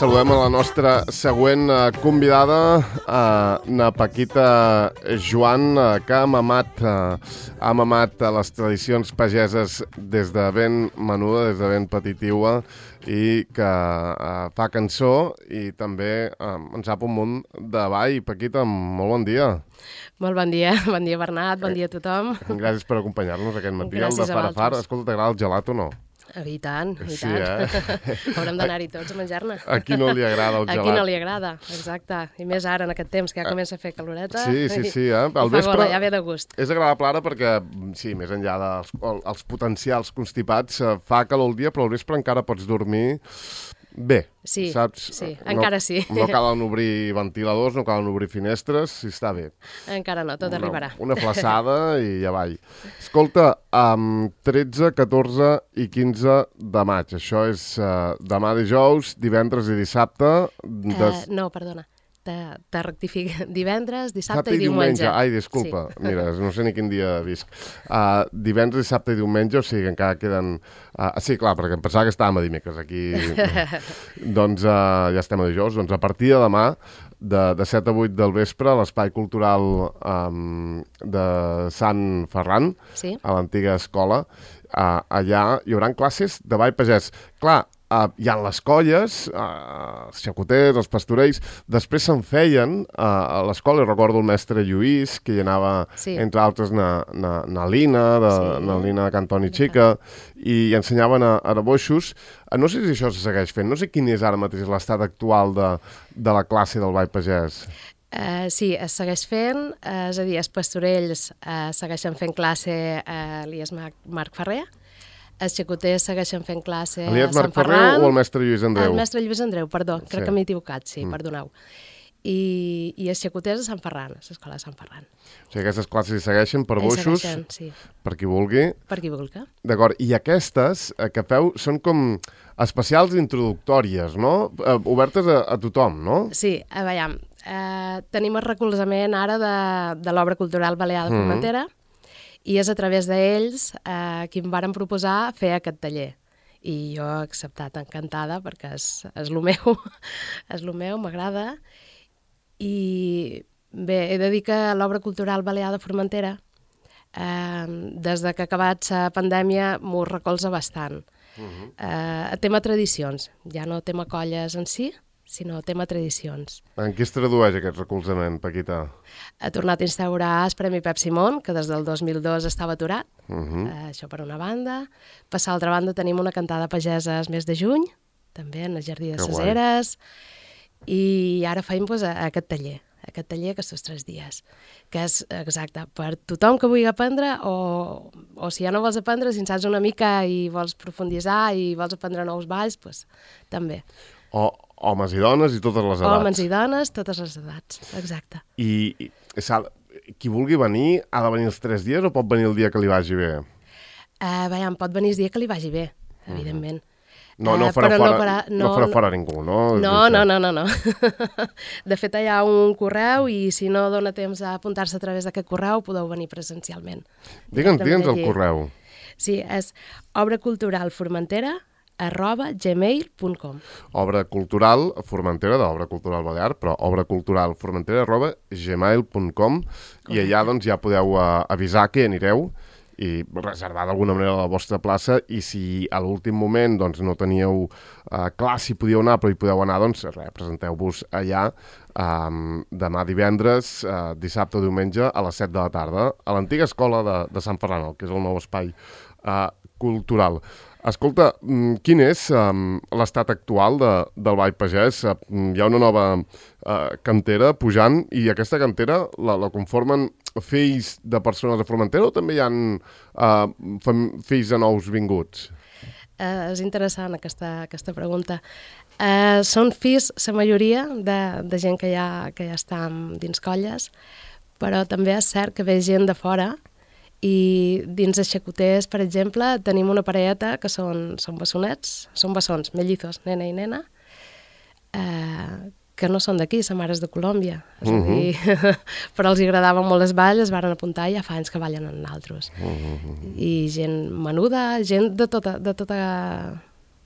Saludem a la nostra següent convidada, na Paquita Joan, que ha mamat les tradicions pageses des de ben menuda, des de ben petitiua, i que fa cançó i també en sap un munt de ball. Paquita, molt bon dia. Molt bon dia Bernat, bon dia a tothom. Gràcies per acompanyar-nos aquest matí. Gràcies al de Farafar. Escolta, t'agrada el gelat o no? I tant, i sí, tant. Haurem d'anar-hi tots a menjar-ne. A qui no li agrada el gelat? A qui no li agrada, exacte. I més ara, en aquest temps, que ja comença a fer caloreta. Sí. Al vespre gola, ja ve de gust. És agradable ara perquè, sí, més enllà dels potencials constipats, fa calor el dia, però al vespre encara pots dormir bé, sí, saps? Sí, encara sí. No calen obrir ventiladors, no calen obrir finestres, si està bé. Encara no, tot arribarà. Una flaçada i ja vai. Escolta, 13, 14 i 15 de maig, això és demà dijous, divendres i dissabte... No, perdona. Te rectifico. Divendres, dissabte i diumenge. Ai, disculpa. Sí. Mira, no sé ni quin dia visc. Divendres, dissabte i diumenge, o sigui que encara queden... sí, clar, perquè em pensava que estàvem a dimecres. Aquí doncs ja estem a dijous. Doncs a partir de demà, de 7 a 8 del vespre, a l'Espai Cultural de Sant Ferran, sí, a l'antiga escola, allà hi haurà classes de ball pagès. Clar, hi ha les colles, els xacoters, els pastorells, després se'n feien a l'escola, recordo el mestre Lluís, que hi anava, sí, entre altres, na Lina, na Lina de Cantoni Xica, i ensenyaven a boixos. No sé si això se segueix fent, no sé quin és ara mateix l'estat actual de la classe del ball pagès. Sí, es segueix fent, és a dir, els pastorells segueixen fent classe a l'IES Marc Ferrer, els xacoters segueixen fent classe a Sant Ferran. O el mestre Lluís Andreu? El mestre Lluís Andreu, perdó, crec que m'he equivocat, sí, perdoneu. I els xacoters a Sant Ferran, a l'escola de Sant Ferran. O sigui, aquestes classes hi segueixen per boixos, sí, per qui vulgui. Per qui vulgui. D'acord, i aquestes que feu són com especials introductòries, no? Obertes a tothom, no? Sí, veiem, tenim el recolzament ara de l'Obra Cultural Balear de Formentera, i és a través d'ells qui em varen proposar fer aquest taller. I jo he acceptat encantada perquè és el meu, és el meu, m'agrada. I bé, he de dir que l'Obra Cultural Balear de Formentera, des que ha acabat la pandèmia, m'ho recolza bastant. Tema tradicions, ja no tema colles en si, sinó tema tradicions. En què es tradueix aquest recolzament, Paquita? Ha tornat a instaurar el Premi Pep Simón, que des del 2002 estava aturat, això per una banda. Per l'altra banda tenim una cantada pagesa el mes de juny, també en el Jardí de ses Eres, i ara feim aquest taller aquests 3 dies, que és exacte per tothom que vulgui aprendre o si ja no vols aprendre, si en saps una mica i vols profunditzar i vols aprendre nous balls, doncs també. Homes i dones i totes les edats. Homes i dones, totes les edats, exacte. I qui vulgui venir ha de venir els 3 dies o pot venir el dia que li vagi bé? Veiem, pot venir el dia que li vagi bé, evidentment. No farà fora ningú, no? No. De fet, hi ha un correu i si no dona temps a apuntar-se a través d'aquest correu, podeu venir presencialment. Digue'ns el correu. Sí, és obraculturalformentera@gmail.com. Obra Cultural Formentera, d'Obra Cultural Balear, però obraculturalformentera@gmail.com, i allà doncs ja podeu avisar que anireu i reservar d'alguna manera la vostra plaça, i si a l'últim moment doncs, no teníeu clar si podíeu anar però hi podeu anar, doncs presenteu-vos allà demà divendres, dissabte o diumenge a les 7 de la tarda a l'antiga escola de Sant Ferran, que és el nou espai cultural. Escolta, quin és l'estat actual del ball pagès? Hi ha una nova cantera pujant, i aquesta cantera la conformen fills de persones de Formentera o també hi ha fills de nous vinguts? És interessant aquesta pregunta. Són fills, la majoria, de gent que ja està dins colles, però també és cert que ve gent de fora. I dins els xacoters, per exemple, tenim una parelleta que són bessonets, són bessons, mellizos, nena i nena, que no són d'aquí, sa mare és de Colòmbia. És a dir, però els agradava molt el ball, es van apuntar i ja fa anys que ballen en altres. I gent menuda, gent de tota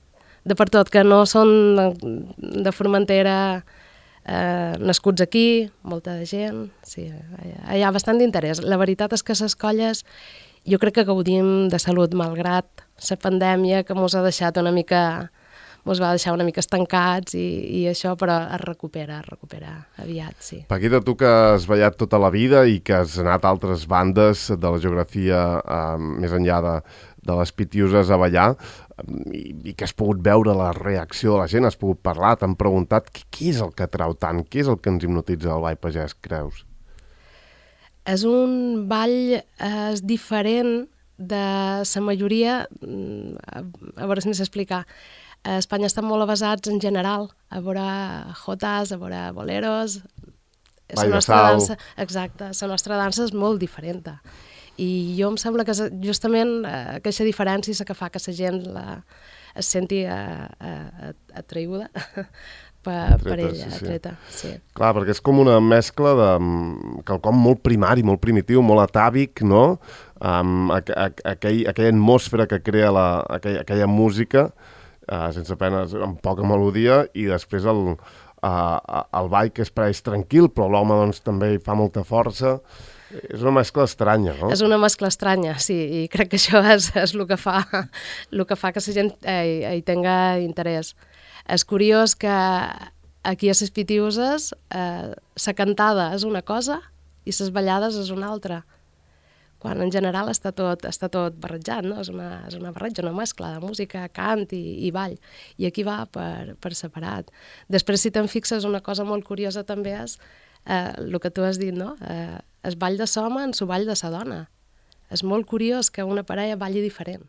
de per tot, que no són de Formentera nascuts aquí, molta gent, sí, hi ha bastant d'interès. La veritat és que les colles jo crec que gaudim de salut, malgrat la pandèmia que mos va deixar una mica estancats i això, però es recupera aviat, sí. Paquita, tu que has ballat tota la vida i que has anat a altres bandes de la geografia més enllà de les Pitiuses a ballar i que has pogut veure la reacció de la gent, has pogut parlar, t'han preguntat què és el que atrau tant, què és el que ens hipnotitza del ball pagès, creus? És un ball diferent de la majoria, a veure si m'he d'explicar. A Espanya estan molt avasats en general a veure jotas, a veure boleros. Ball de sal. Exacte, la nostra dansa és molt diferent. I jo em sembla que justament aquesta diferència és la que fa que la gent es senti atraïda per ella, atreta. Sí. Clar, perquè és com una mescla de quelcom molt primari, molt primitiu, molt atàvic, no? Aquella atmosfera que crea aquella música, sense penes, amb poca melodia, i després el ball que es pareix tranquil, però l'home doncs, també hi fa molta força. És una mescla estranya, no? És una mescla estranya, sí, i crec que això és el que fa que la gent hi tenga interès. És curiós que aquí a les Pitiuses la cantada és una cosa i les ballades és una altra, quan en general està tot barrejat, no? És una barreja, una mescla de música, cant i ball, i aquí va per separat. Després, si te'n fixes, una cosa molt curiosa també és el que tu has dit, no? El ball de l'home en el ball de la dona. És molt curiós que una parella balli diferent.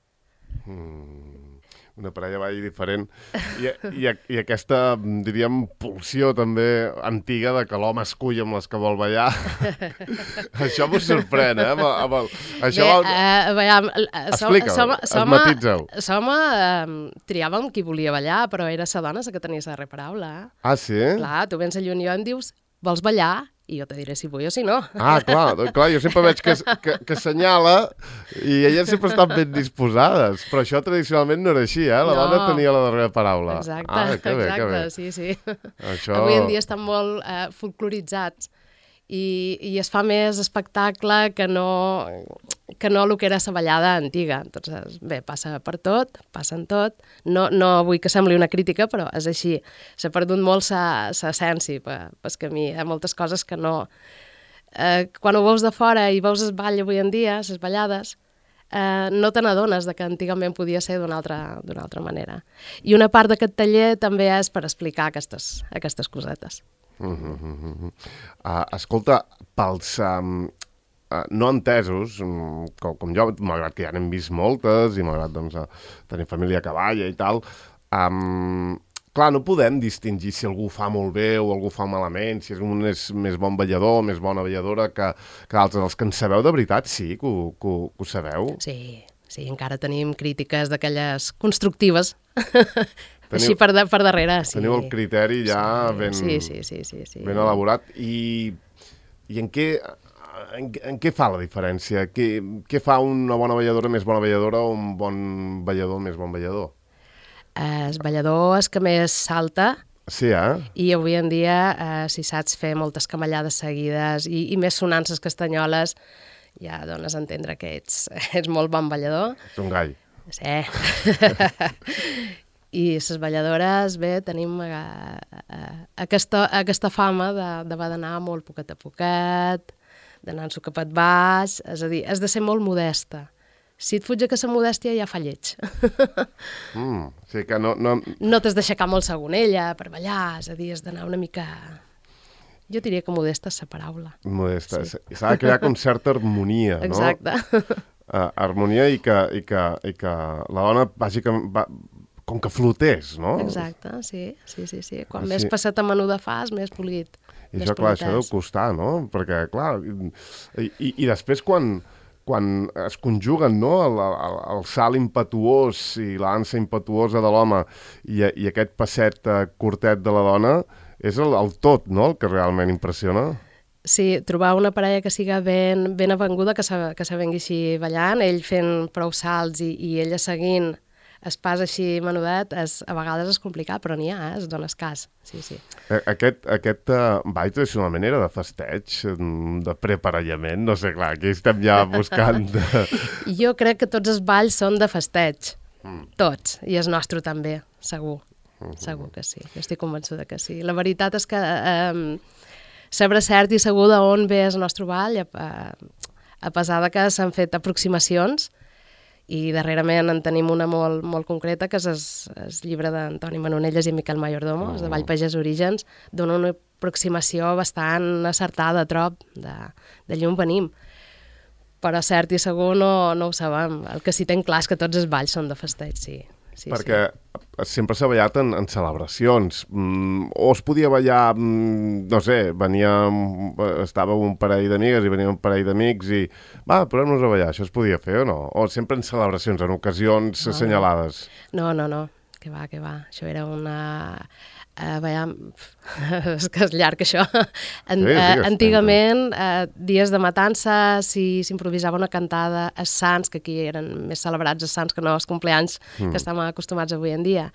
Una parella balli diferent. I aquesta, diríem, pulsió també antiga de que l'home escull amb les que vol ballar. Això m'ho sorprèn, Explica-ho, esmatitza-ho. L'home triàvem qui volia ballar, però era la dona la que tenia la reparaula. Ah, sí? Clar, tu vens a lluny i em dius, vols ballar? I jo te diré si vull o si no. Ah, clar, jo sempre veig que assenyala i elles sempre estan ben disposades, però això tradicionalment no era així, la dona tenia la darrera paraula. Exacte, que bé. Sí. Això... Avui en dia estan molt folcloritzats i es fa més espectacle que no el que era la ballada antiga. Entonces, bé, passa en tot. No vull que sembli una crítica, però és així. S'ha perdut molt l'essència pel camí. Hi ha moltes coses que no... Quan ho veus de fora i veus el ball avui en dia, les ballades, no te n'adones que antigament podia ser d'una altra manera. I una part d'aquest taller també és per explicar aquestes cosetes. Escolta, pels no entesos, com jo, malgrat que ja n'hem vist moltes i malgrat tenir família que balla i tal, clar, no podem distingir si algú fa molt bé o algú fa malament, si un és més bon ballador, més bona balladora que altres. Els que en sabeu de veritat, sí, que ho sabeu? Sí, encara tenim crítiques d'aquelles constructives. Així per darrere, sí. Teniu el criteri ja ben elaborat. I en què fa la diferència? Què fa una bona balladora més bona balladora o un bon ballador més bon ballador? El ballador és que més salta. Sí, I avui en dia, si saps fer moltes camallades seguides i més sonances castanyoles, ja dones a entendre que ets molt bon ballador. Ets un gall. Sí. I les balladores, bé, tenim aquesta fama de d'anar molt poquet a poquet, d'anar en sucapet baix, és a dir, has de ser molt modesta. Si et fuig que la modèstia ja fa lleig. Sí que no... No t'has d'aixecar molt segonella per ballar, és a dir, has d'anar una mica... Jo diria que modesta és la paraula. Modesta. Sí. S'ha de crear com certa harmonia, no? Exacte. Harmonia i que la dona vagi com que flotés, no? Exacte, sí. Quan més passet a menuda fas, més polit. I això, clar, això deu costar, no? Perquè, clar, i després quan es conjuguen, no?, el salt impetuós i la dansa impetuosa de l'home i aquest passet curtet de la dona, és el tot, no?, el que realment impressiona. Sí, trobar una parella que siga ben avenguda, que se vengui així ballant, ell fent prou salts i ella seguint espàs així menudet, a vegades és complicat, però n'hi ha, es dones cas. Sí, sí. Aquest ball tradicionalment era de festeig, de preparellament, no sé, clar, aquí estem ja buscant... Jo crec que tots els balls són de festeig, tots, i el nostre també, segur. Segur que sí, jo estic convençuda que sí. La veritat és que saber cert i segur d'on ve el nostre ball, a pesar de que s'han fet aproximacions, i darrerament en tenim una molt, molt concreta, que és el llibre d'Antoni Manonelles i Miquel Mayordomo, de Vall Pagès Orígens, dona una aproximació bastant acertada, trob, de llum venim. Però cert i segur no ho sabem. El que sí tenc clar és que tots els balls són de festeig, sí. Perquè sempre s'ha ballat en celebracions. O es podia ballar, no sé, estava un parell d'amigues i venia un parell d'amics i posem-nos a ballar, això es podia fer o no? O sempre en celebracions, en ocasions assenyalades? No, que va. Això era ballar... és que és llarg, això. Antigament, dies de matança, si s'improvisava una cantada a Sants, que aquí eren més celebrats els Sants que no els compleanys que estem acostumats avui en dia,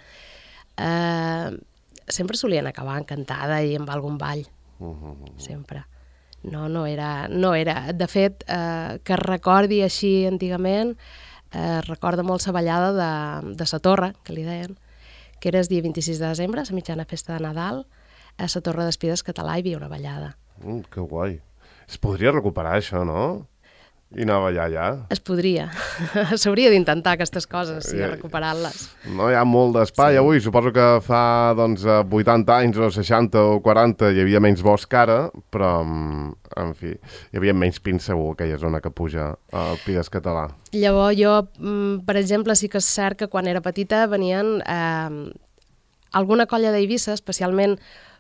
sempre solien acabar en cantada i amb algun ball. Sempre. No era... De fet, que recordi així antigament, recorda molt la ballada de la Torre, que li deien, que era el dia 26 de desembre, la mitjana festa de Nadal, a la Torre d'Espides Català hi havia una ballada. Que guai. Es podria recuperar això, no? I anar a ballar allà. Es podria. S'hauria d'intentar aquestes coses, sí, recuperar-les. No hi ha molt d'espai avui. Suposo que fa 80 anys o 60 o 40 hi havia menys bosc ara, però, en fi, hi havia menys pins segur, aquella zona que puja al Pides Català. Llavors jo, per exemple, sí que és cert que quan era petita venien alguna colla d'Eivissa, especialment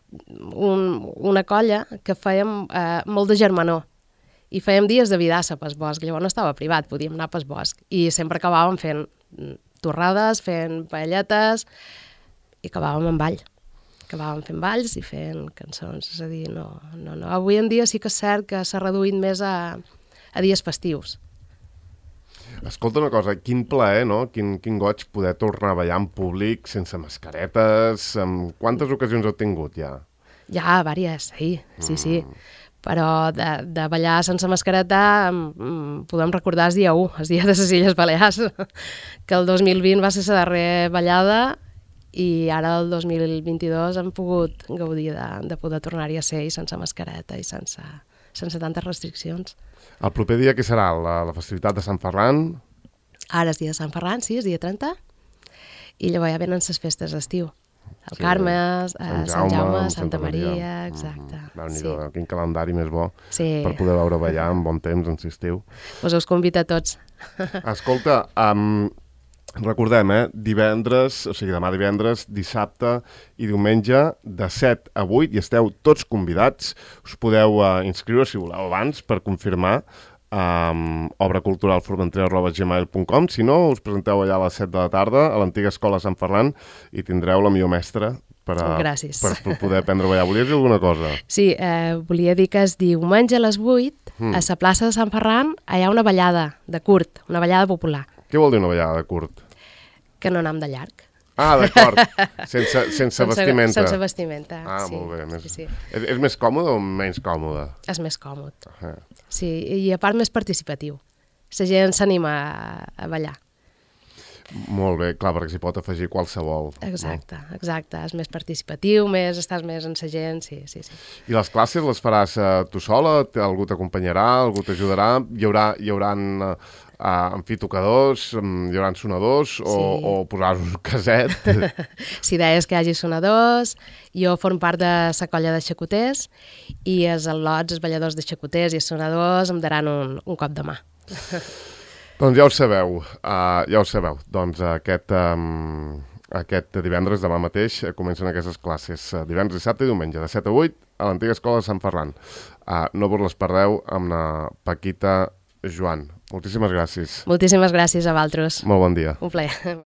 una colla que fèiem molt de germanor. I fèiem dies de vidassa pel bosc, llavors no estava privat, podíem anar pel bosc. I sempre acabàvem fent torrades, fent paelletes, i acabàvem amb ball. Acabàvem fent balls i fent cançons. És a dir, no. Avui en dia sí que és cert que s'ha reduït més a dies festius. Escolta una cosa, quin plaer, no? Quin goig poder tornar a ballar en públic, sense mascaretes. Quantes ocasions heu tingut ja? Ja, vàries, sí. Però de ballar sense mascareta podem recordar el dia 1, el dia de les Illes Balears, que el 2020 va ser la darrera ballada i ara el 2022 hem pogut gaudir de poder tornar-hi a ser i sense mascareta i sense tantes restriccions. El proper dia què serà? La festivitat de Sant Ferran? Ara és dia de Sant Ferran, sí, és dia 30, i llavors ja venen les festes d'estiu. El Carme, Sant Jaume, Santa Maria, exacte. Déu-n'hi-do, quin calendari més bo per poder veure ballar en bon temps, en estiu. Us convido a tots. Escolta, recordem, divendres, o sigui, demà divendres, dissabte i diumenge, de 7 a 8, i esteu tots convidats. Us podeu inscriure, si voleu, abans, per confirmar obraculturalformentera@gmail.com. Si no, us presenteu allà a les 7 de la tarda a l'antiga escola Sant Ferran i tindreu la millor mestra per poder aprendre a ballar. Volies dir alguna cosa? Sí, volia dir que el diumenge a les 8 a la plaça de Sant Ferran hi ha una ballada de curt, una ballada popular. Què vol dir una ballada de curt? Que no anem de llarg. Ah, d'acord. Sense vestimenta. Sense vestimenta, sí. Molt bé. Sí. És més còmode o menys còmode? És més còmode. Sí, i a part més participatiu. La gent s'anima a ballar. Molt bé, clar, perquè s'hi pot afegir qualsevol. Exacte. És més participatiu, estàs més en la gent, sí. I les classes les faràs tu sola? Algú t'acompanyarà? Algú t'ajudarà? Hi haurà amfitocadors, hi haurà sonadors o posaràs un caset? Si deies que hi hagi sonadors, jo formo part de la colla de xacoters i els al·lots, els balladors de xacoters i els sonadors em daran un cop de mà. Doncs ja ho sabeu. Doncs aquest divendres, demà mateix, comencen aquestes classes. Divendres, dissabte i diumenge, de 7 a 8, a l'antiga escola de Sant Ferran. No vos les perdeu amb la Paquita Joan. Moltíssimes gràcies. Moltíssimes gràcies a vosaltres. Molt bon dia. Un plaer.